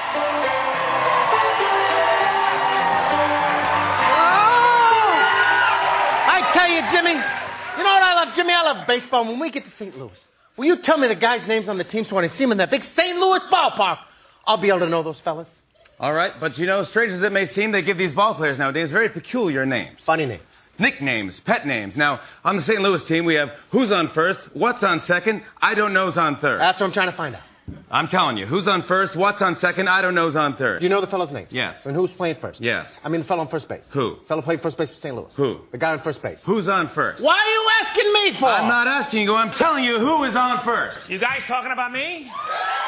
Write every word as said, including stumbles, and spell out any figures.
I tell you, Jimmy, you know what I love, Jimmy? I love baseball. When we get to Saint Louis, will you tell me the guys' names on the team so when I see them in that big Saint Louis ballpark, I'll be able to know those fellas? All right, but you know, strange as it may seem, they give these ball players nowadays very peculiar names. Funny names. Nicknames, pet names. Now, on the Saint Louis team, we have who's on first, what's on second, I don't know's on third. That's what I'm trying to find out. I'm telling you, who's on first, what's on second, I don't know's on third. Do you know the fellow's names? Yes. And who's playing first? Yes. I mean the fellow on first base. Who? The fellow playing first base for Saint Louis. Who? The guy on first base. Who's on first? Why are you asking me for? I'm not asking you, I'm telling you who is on first. You guys talking about me?